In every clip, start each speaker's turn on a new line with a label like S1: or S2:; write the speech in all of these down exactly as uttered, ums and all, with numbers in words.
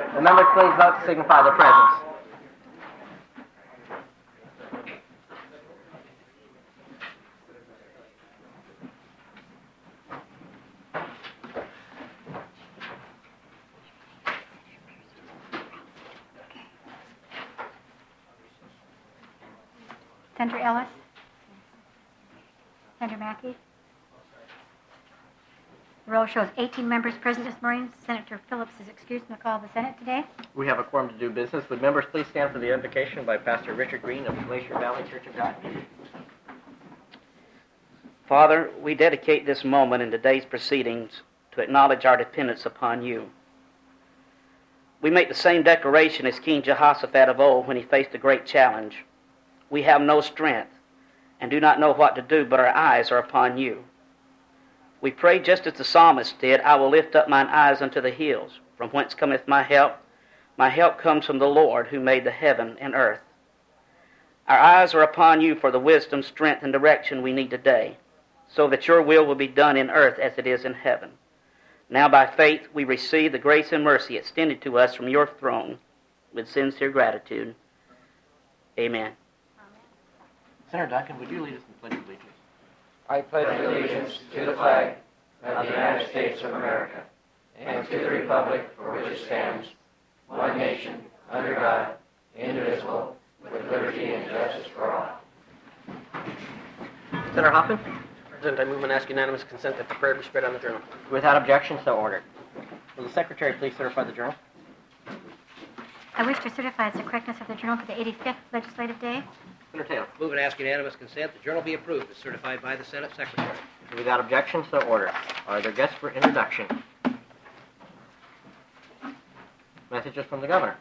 S1: The members please vote to signify their presence.
S2: Senator Ellis? Senator Mackey? The roll shows eighteen members present this morning. Senator Phillips is excused from the call of the Senate today.
S1: We have a quorum to do business. Would members please stand for the invocation by Pastor Richard Green of Glacier Valley Church of God?
S3: Father, we dedicate this moment in today's proceedings to acknowledge our dependence upon you. We make the same declaration as King Jehoshaphat of old when he faced a great challenge. We have no strength and do not know what to do, but our eyes are upon you. We pray just as the psalmist did, I will lift up mine eyes unto the hills, from whence cometh my help. My help comes from the Lord who made the heaven and earth. Our eyes are upon you for the wisdom, strength, and direction we need today, so that your will will be done in earth as it is in heaven. Now by faith we receive the grace and mercy extended to us from your throne with sincere gratitude. Amen.
S1: Senator Duncan, would you lead us in the Pledge of Allegiance?
S4: I pledge allegiance to the flag of the United States of America and to the republic for which it stands, one nation, under God, indivisible, with liberty and justice for all.
S1: Senator Hoffman?
S5: President, I move and ask unanimous consent that the prayer be spread on the journal.
S1: Without objection, so ordered. Will the Secretary please certify the journal?
S2: I wish to certify the correctness of the journal for the eighty-fifth legislative day.
S1: Senator Taylor?
S6: Move and ask unanimous consent. The journal be approved as certified by the Senate Secretary.
S1: Without objection, so ordered. Are there guests for introduction? Messages from the Governor.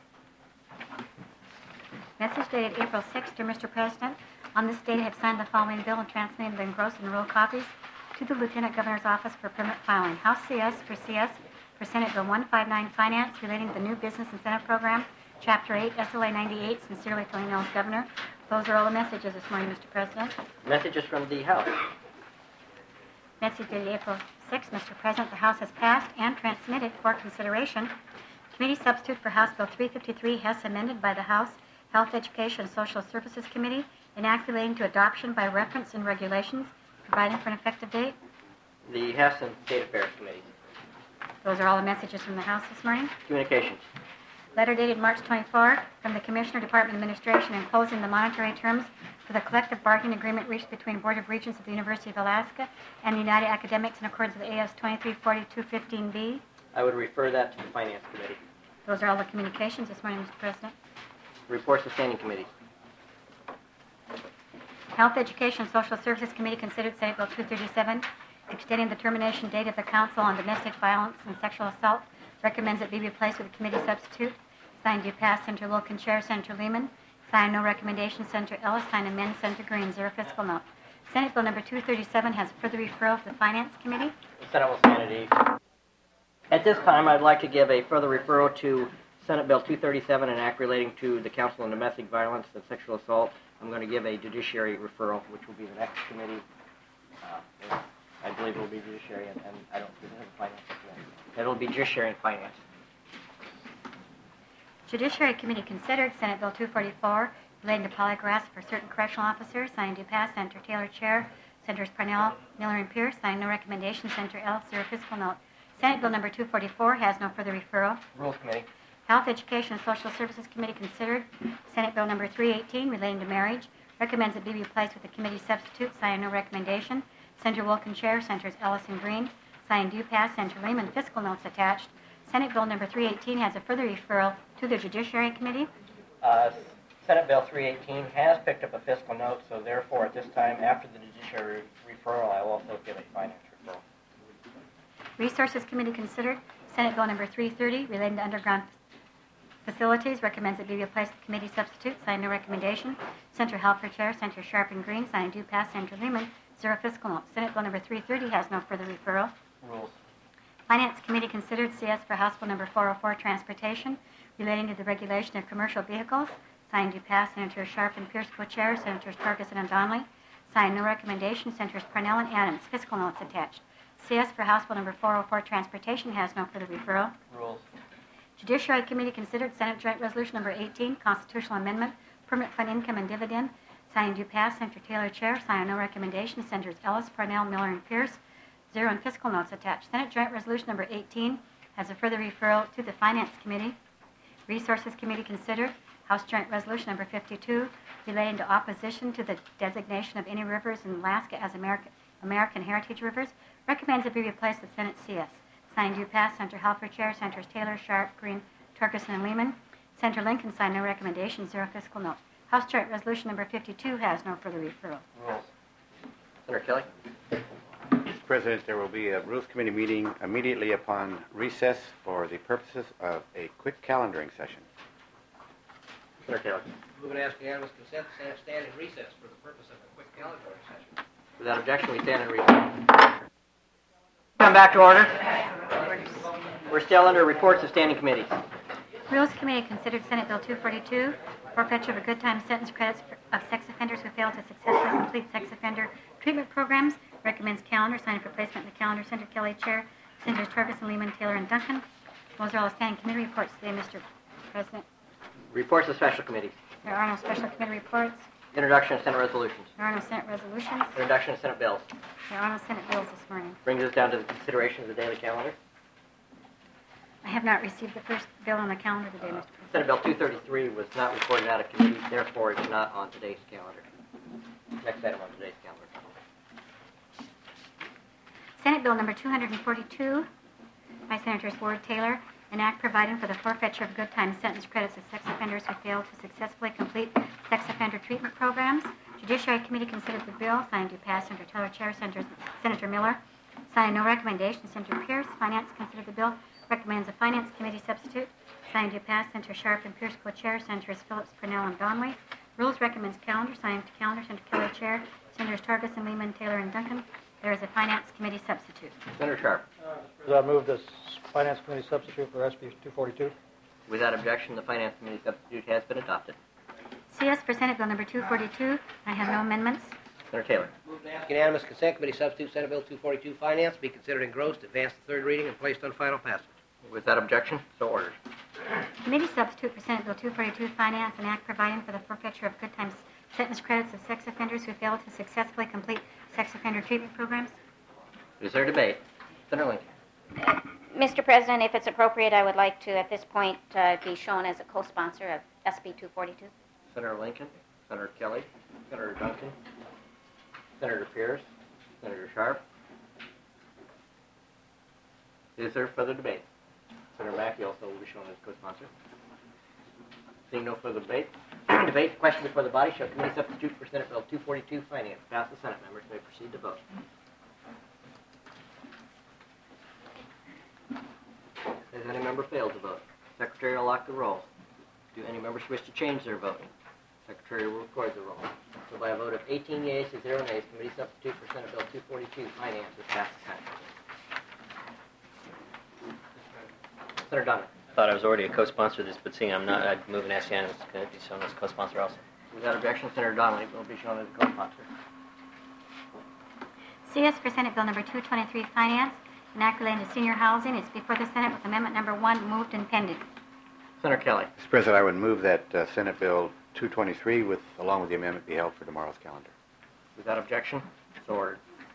S2: Message dated April sixth, dear Mister President. On this date, I have signed the following bill and transmitted the engrossed and rolled copies to the Lieutenant Governor's Office for permit filing. House C S for C S for Senate Bill one fifty-nine Finance relating to the new Business Incentive Program, Chapter eight, S L A ninety-eight, sincerely filling Nels Governor. Those are all the messages this morning, Mister President.
S1: Messages from the House.
S2: Message dated April sixth, Mister President. The House has passed and transmitted for consideration Committee Substitute for House Bill three fifty-three, Hess amended by the House Health, Education, and Social Services Committee, an act relating to adoption by reference and regulations, providing for an effective date.
S1: The Hess and State Affairs Committee.
S2: Those are all the messages from the House this morning.
S1: Communications.
S2: Letter dated March twenty-fourth from the Commissioner, Department of Administration, enclosing the monetary terms for the collective bargaining agreement reached between Board of Regents of the University of Alaska and the United Academics in accordance with A S twenty-three forty-two fifteen B.
S1: I would refer that to the Finance Committee.
S2: Those are all the communications this morning, Mister President.
S1: Reports to standing committees.
S2: Health, Education, and Social Services Committee considered Senate Bill two thirty-seven, extending the termination date of the Council on Domestic Violence and Sexual Assault. Recommends it be replaced with a committee substitute. Signed, do pass, Senator Wilkin, Chair, Senator Lehman. Signed, no recommendation, Senator Ellis. Signed, amend, Senator Green. Zero fiscal note. Senate Bill number two thirty-seven has further referral to the Finance Committee.
S1: The Senate will stand at ease. At this time, I'd like to give a further referral to Senate Bill two thirty-seven, an act relating to the Council on Domestic Violence and Sexual Assault. I'm going to give a judiciary referral, which will be the next committee. Uh, I believe it will be judiciary, and, and I don't think it has a finance committee. It'll be judiciary and finance.
S2: Judiciary Committee considered Senate Bill two forty-four relating to polygraphs for certain correctional officers. Signed, do pass, Senator Taylor, Chair. Senators Parnell, Miller, and Pierce. Signed, no recommendation, Senator Ellis. Zero fiscal note. Senate Bill number two forty-four has no further referral.
S1: Rules Committee.
S2: Health, Education, and Social Services Committee considered Senate Bill number three eighteen relating to marriage. Recommends it be replaced with a committee substitute. Signed, no recommendation. Senator Wilkin, Chair. Senators Ellis and Green. Signed, do pass. Senator Lehman. Fiscal notes attached. Senate Bill number three eighteen has a further referral to the Judiciary Committee.
S1: Uh, Senate Bill three eighteen has picked up a fiscal note, so therefore at this time, after the judiciary referral, I will also give a finance referral.
S2: Resources Committee considered Senate Bill number three thirty relating to underground facilities. Recommends it be replaced with committee substitute. Signed, no recommendation. Senator Halper, Chair. Senator Sharp and Green. Signed, do pass. Senator Lehman. Zero fiscal note. Senate Bill number three thirty has no further referral.
S1: Rules.
S2: Finance Committee considered C S for House Bill number four oh four, Transportation, relating to the regulation of commercial vehicles. Signed, do pass. Senators Sharp and Pierce, co-chair. Senators Torgerson and Donnelly. Signed, no recommendation. Senators Parnell and Adams. Fiscal notes attached. C S for House Bill number four oh four, Transportation, has no further referral.
S1: Rules.
S2: Judiciary Committee considered Senate Joint Resolution Number eighteen, Constitutional Amendment, Permanent Fund Income and Dividend. Signing due pass, Senator Taylor Chair. Sign no recommendation, Senators Ellis, Parnell, Miller, and Pierce. Zero and fiscal notes attached. Senate Joint Resolution Number eighteen has a further referral to the Finance Committee. Resources Committee considered House Joint Resolution Number fifty-two relating to opposition to the designation of any rivers in Alaska as American, American Heritage Rivers. Recommends it be replaced with Senate C S. Signing due pass, Senator Halper Chair. Senators Taylor, Sharp, Green, Torgerson, and Lehman. Senator Lincoln signed no recommendation, zero fiscal note. House Joint Resolution Number fifty-two has no further referral.
S1: Rules. Senator Kelly.
S7: Mister President, there will be a Rules Committee meeting immediately upon recess for the purposes of a quick calendaring session.
S1: Senator Taylor.
S6: Move and ask unanimous consent to stand- stand in recess for the purpose of a quick calendaring session.
S1: Without objection, we stand in recess. Come back to order. We're still under reports of standing committees.
S2: Rules Committee considered Senate Bill two forty-two, forfeiture of a good time sentence credits for, of sex offenders who fail to successfully complete sex offender treatment programs. Recommends calendar. Signed for placement in the calendar. Senator Kelly Chair. Senators Torgerson, Lehman, Taylor, and Duncan. Those are all standing committee reports today, Mister President.
S1: Reports of special committees.
S2: There are no special committee reports.
S1: Introduction of Senate resolutions.
S2: There are no Senate resolutions.
S1: Introduction of Senate bills.
S2: There are no Senate bills this morning.
S1: Brings us down to the consideration of the daily calendar.
S2: I have not received the first bill on the calendar today, Mister President.
S1: Senate Bill two thirty-three was not reported out of committee, therefore it's not on today's calendar. Next item on today's calendar.
S2: Senate Bill Number two forty-two by Senators Ward Taylor, an act providing for the forfeiture of good time sentence credits of sex offenders who fail to successfully complete sex offender treatment programs. Judiciary Committee considered the bill. Signed to pass, Senator Taylor Chair. Senator, Senator Miller. Signing no recommendation, Senator Pierce. Finance considered the bill. Recommends a Finance Committee substitute. Signed to pass, Senator Sharp and Pierce co-chair. Senators Phillips, Purnell, and Donley. Rules recommends calendar. Signed to calendar, Senator Kelly Chair. Senators Torgerson, Lehman, Taylor, and Duncan. There is a Finance Committee substitute.
S1: Senator Sharp.
S8: I move this Finance Committee substitute for S B two forty-two.
S1: Without objection, the Finance Committee substitute has been adopted.
S2: C S for Senate Bill Number two forty-two. I have no amendments.
S1: Senator Taylor.
S6: Move and ask unanimous consent committee substitute Senate Bill two forty-two Finance be considered engrossed, advanced to third reading, and placed on final passage.
S1: Without objection, so ordered.
S2: Committee substitute for Senate Bill two forty-two Finance, an act providing for the forfeiture of good time sentence credits of sex offenders who fail to successfully complete sex offender treatment programs.
S1: Is there debate? Senator Lincoln.
S9: Mister President, if it's appropriate, I would like to, at this point, uh, be shown as a co-sponsor of S B two forty-two.
S1: Senator Lincoln. Senator Kelly. Senator Duncan. Senator Pierce. Senator Sharp. Is there further debate? Senator Mackey also will be shown as co-sponsor. Seeing no further debate, debate, the question before the body shall committee substitute for Senate Bill two forty-two Finance. Pass the Senate members may proceed to vote. Has any member failed to vote? Secretary will lock the roll. Do any members wish to change their vote? Secretary will record the roll. So by a vote of eighteen yeas to zero nays, committee substitute for Senate Bill two forty-two Finance is passed the Senate. Senator Donner.
S5: I thought I was already a co-sponsor of this, but seeing I'm not, I'd move and ask unanimous to be shown as co-sponsor also.
S1: Without objection, Senator Donnelly will be shown as a co-sponsor.
S2: C S for Senate Bill Number two twenty-three Finance, an act relating to senior housing. It's before the Senate with Amendment Number one moved and pending.
S1: Senator Kelly.
S7: Mister President, I would move that uh, Senate Bill two twenty-three, with along with the amendment, be held for tomorrow's calendar.
S1: Without objection, so ordered.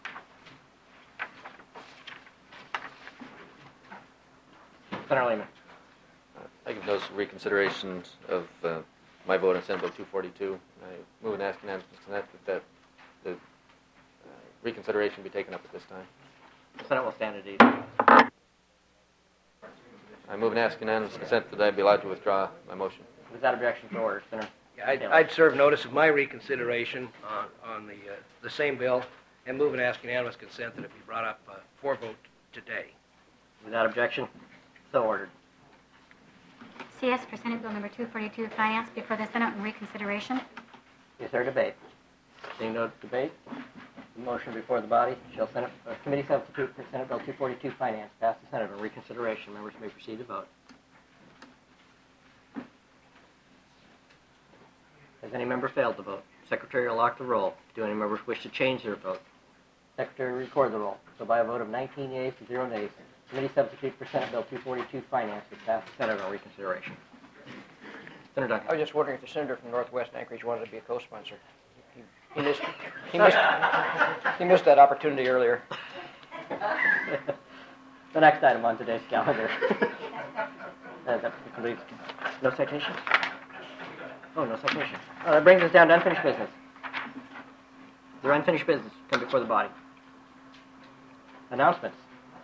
S1: Senator Lehman.
S10: I give no reconsideration of uh, my vote on Senate Bill two forty-two. I move and ask unanimous consent that, that the uh, reconsideration be taken up at this time.
S1: The Senate will stand at ease.
S10: I move and ask unanimous consent that I be allowed to withdraw my motion.
S1: Without objection, so ordered. Senator.
S6: Yeah, I'd, I'd serve notice of my reconsideration on, on the uh, the same bill and move and ask unanimous consent that it be brought up uh, for vote today.
S1: Without objection, so ordered.
S2: C S for Senate Bill Number two forty-two Finance before the Senate on reconsideration.
S1: Is there debate? Seeing no debate, the motion before the body shall Senate uh, committee substitute for Senate Bill two forty-two Finance pass the Senate on reconsideration. Members may proceed to vote. Has any member failed to vote? Secretary will lock the roll. Do any members wish to change their vote? Secretary will record the roll. So by a vote of nineteen yeas to zero nays, Committee substitute for Senate Bill two forty-two Finance is passed the Senate on reconsideration. Senator Duncan.
S6: I was just wondering if the senator from Northwest Anchorage wanted to be a co-sponsor. He, he, missed, he, missed, he missed that opportunity earlier.
S1: The next item on today's calendar. uh, that concludes. No citations? Oh, no citations. Oh, that brings us down to unfinished business. Is there unfinished business come before the body? Announcements.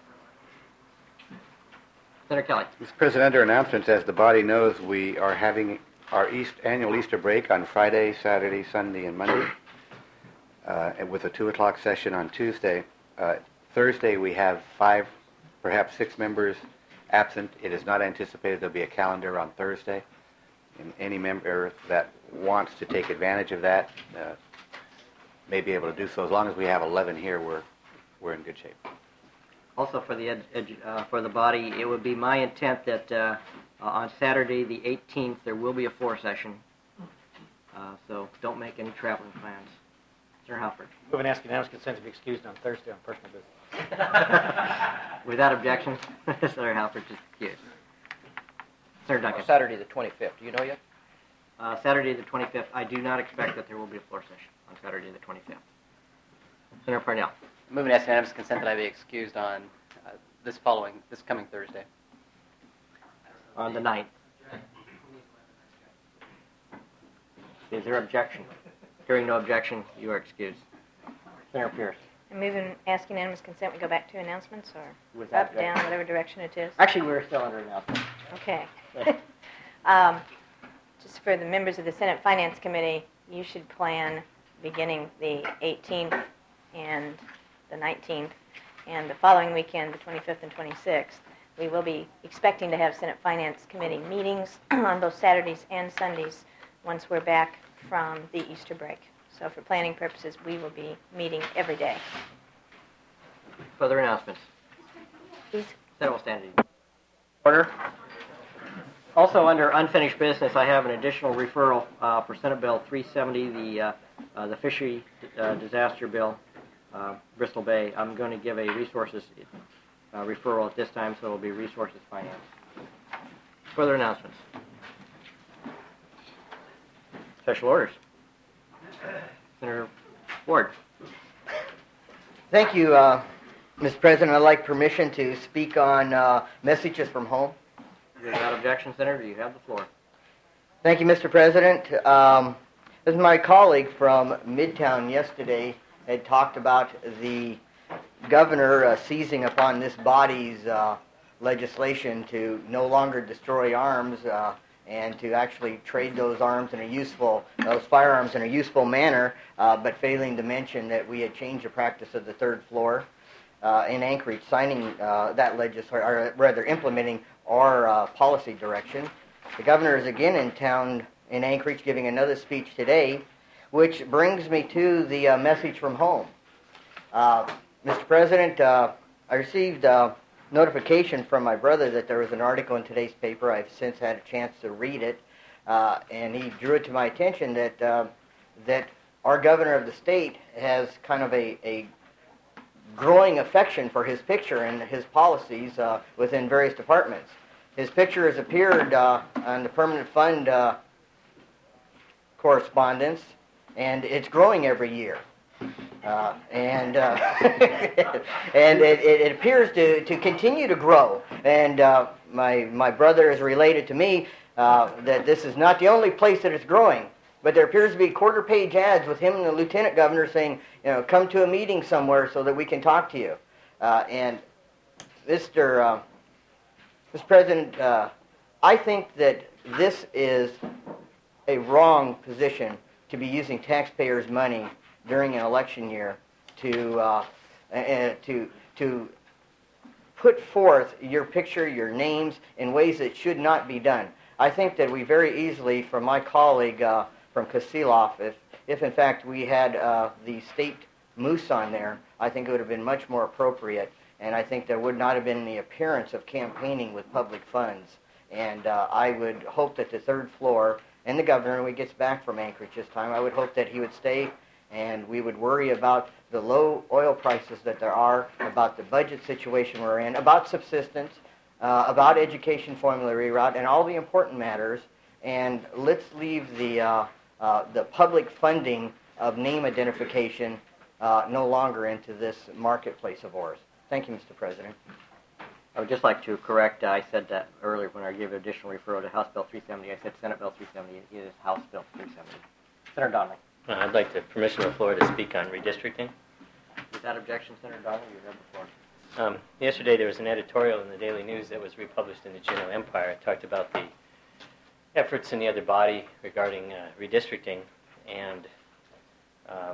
S1: Senator Kelly.
S7: Mister President, under announcements, as the body knows, we are having our East, annual Easter break on Friday, Saturday, Sunday, and Monday, uh, and with a two o'clock session on Tuesday. Uh, Thursday, we have five, perhaps six members absent. It is not anticipated there'll be a calendar on Thursday. And any member that wants to take advantage of that uh, may be able to do so. As long as we have eleven here, we're we're in good shape.
S1: Also, for the ed, ed, uh, for the body, it would be my intent that uh, uh, on Saturday, the eighteenth, there will be a floor session. Uh, so don't make any traveling plans. Senator Halford.
S8: Move and ask unanimous consent to be excused on Thursday on personal business.
S1: Without objection, Senator Halford is excused. Senator Duncan.
S6: Oh, Saturday the twenty-fifth. Do you know yet?
S1: Uh, Saturday the twenty-fifth. I do not expect that there will be a floor session on Saturday the twenty-fifth. Senator Parnell.
S11: Move and ask unanimous consent that I be excused on uh, this following, this coming Thursday.
S1: On the ninth. Is there objection? Hearing no objection, you are excused. Senator Pierce.
S12: I move and ask unanimous consent we go back to announcements, or
S1: Without
S12: up, down, whatever direction it is.
S1: Actually, we're still under announcement.
S12: Okay. um, just for the members of the Senate Finance Committee, you should plan beginning the eighteenth and the nineteenth, and the following weekend, the twenty-fifth and twenty-sixth, we will be expecting to have Senate Finance Committee meetings on both Saturdays and Sundays once we're back from the Easter break. So for planning purposes, we will be meeting every day.
S1: Further announcements.
S12: Please.
S1: Senate will stand in order. Also, under unfinished business, I have an additional referral uh, for Senate Bill three seventy, the uh, uh, the fishery uh, disaster bill, uh, Bristol Bay. I'm going to give a resources uh, referral at this time, so it will be resources finance. Further announcements. Special orders. Senator Ward.
S13: Thank you, uh, Mister President. I'd like permission to speak on uh, messages from home.
S1: Without objection, Senator, you have the floor.
S13: Thank you, Mister President. Um, as my colleague from Midtown yesterday had talked about the governor uh, seizing upon this body's uh, legislation to no longer destroy arms uh, and to actually trade those arms in a useful, those firearms in a useful manner, uh, but failing to mention that we had changed the practice of the third floor uh, in Anchorage, signing uh, that legislation, or rather implementing our uh, policy direction. The governor is again in town in Anchorage giving another speech today, which brings me to the uh, message from home. Uh, Mister President, uh, I received uh, notification from my brother that there was an article in today's paper. I've since had a chance to read it, uh, and he drew it to my attention that uh, that our governor of the state has kind of a, a growing affection for his picture and his policies uh, within various departments. His picture has appeared uh, on the permanent fund uh, correspondence, and it's growing every year. Uh, and uh, and it, it appears to, to continue to grow. And uh, my my brother has related to me uh, that this is not the only place that it's growing, but there appears to be quarter-page ads with him and the lieutenant governor saying, you know, come to a meeting somewhere so that we can talk to you. Uh, and Mister Uh, Mister President, uh, I think that this is a wrong position to be using taxpayers' money during an election year to uh, uh, to to put forth your picture, your names in ways that should not be done. I think that we very easily, from my colleague uh, from Kasiloff, if if in fact we had uh, the state moose on there, I think it would have been much more appropriate. And I think there would not have been the appearance of campaigning with public funds. And uh, I would hope that the third floor and the governor, when he gets back from Anchorage this time, I would hope that he would stay and we would worry about the low oil prices that there are, about the budget situation we're in, about subsistence, uh, about education formula reroute, and all the important matters. And let's leave the uh, uh, the public funding of name identification uh, no longer into this marketplace of ours. Thank you, Mister President.
S1: I would just like to correct, uh, I said that earlier when I gave additional referral to House Bill three seventy. I said Senate Bill three seventy. It is House Bill three seventy. Senator Donnelly.
S5: Uh, I'd like the permission of the floor to speak on redistricting.
S1: Without objection, Senator Donnelly, you have the floor.
S5: Um, yesterday there was an editorial in the Daily News that was republished in the Juneau Empire. It talked about the efforts in the other body regarding uh, redistricting, and um,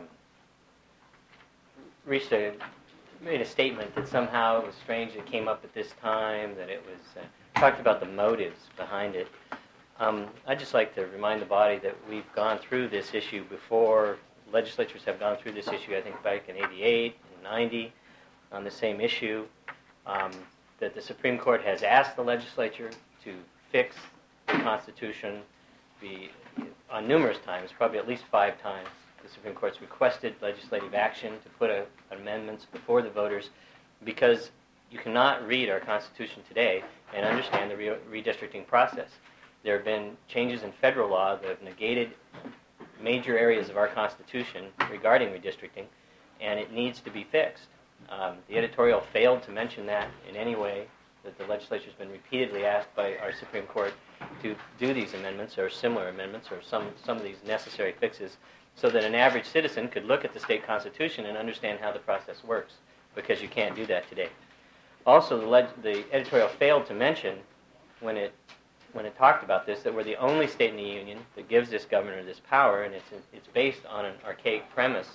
S5: reached a made a statement that somehow it was strange it came up at this time, that it was uh, talked about the motives behind it. Um, I'd just like to remind the body that we've gone through this issue before. Legislatures have gone through this issue, I think, back in eighty-eight and ninety on the same issue, um, that the Supreme Court has asked the legislature to fix the Constitution be, on numerous times, probably at least five times. The Supreme Court's requested legislative action to put a, amendments before the voters, because you cannot read our Constitution today and understand the re- redistricting process. There have been changes in federal law that have negated major areas of our Constitution regarding redistricting, and it needs to be fixed. Um, the editorial failed to mention that in any way, that the legislature has been repeatedly asked by our Supreme Court to do these amendments or similar amendments or some, some of these necessary fixes, so that an average citizen could look at the state constitution and understand how the process works, because you can't do that today. Also, the, leg- the editorial failed to mention, when it when it talked about this, that we're the only state in the union that gives this governor this power, and it's it's based on an archaic premise.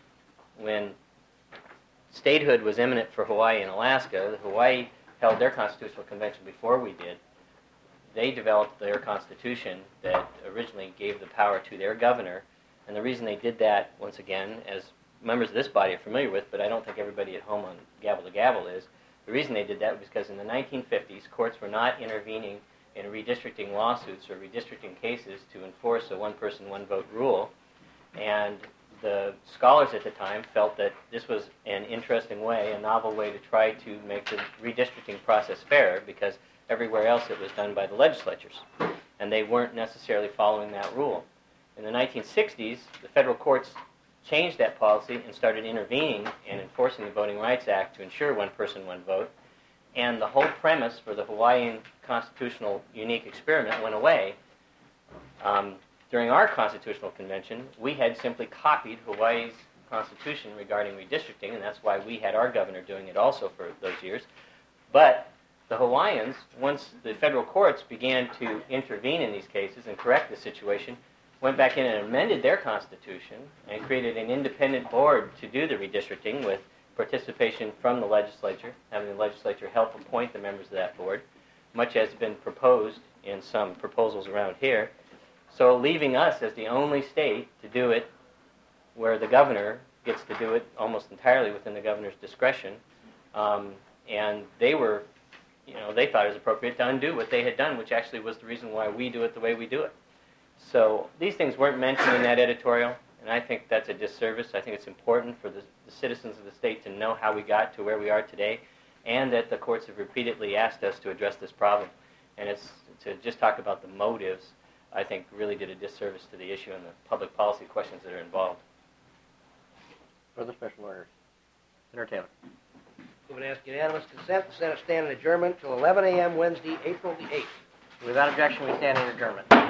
S5: When statehood was imminent for Hawaii and Alaska, Hawaii held their constitutional convention before we did. They developed their constitution that originally gave the power to their governor. And the reason they did that, once again, as members of this body are familiar with, but I don't think everybody at home on Gavel to Gavel is, the reason they did that was because in the nineteen fifties, courts were not intervening in redistricting lawsuits or redistricting cases to enforce a one-person, one-vote rule. And the scholars at the time felt that this was an interesting way, a novel way to try to make the redistricting process fair, because everywhere else it was done by the legislatures, and they weren't necessarily following that rule. In the nineteen sixties, the federal courts changed that policy and started intervening and enforcing the Voting Rights Act to ensure one person, one vote. And the whole premise for the Hawaiian constitutional unique experiment went away. Um, during our constitutional convention, we had simply copied Hawaii's constitution regarding redistricting, and that's why we had our governor doing it also for those years. But the Hawaiians, once the federal courts began to intervene in these cases and correct the situation, went back in and amended their constitution and created an independent board to do the redistricting with participation from the legislature, having the legislature help appoint the members of that board, much has been proposed in some proposals around here. So leaving us as the only state to do it, where the governor gets to do it almost entirely within the governor's discretion, um, and they were, you know, they thought it was appropriate to undo what they had done, which actually was the reason why we do it the way we do it. So these things weren't mentioned in that editorial, and I think that's a disservice. I think it's important for the, the citizens of the state to know how we got to where we are today, and that the courts have repeatedly asked us to address this problem. And it's to just talk about the motives, I think, really did a disservice to the issue and the public policy questions that are involved.
S1: Further special orders. Senator Taylor.
S6: Move and ask unanimous consent. The Senate stand in adjournment till eleven a.m. Wednesday, April the eighth.
S1: Without objection, we stand in adjournment.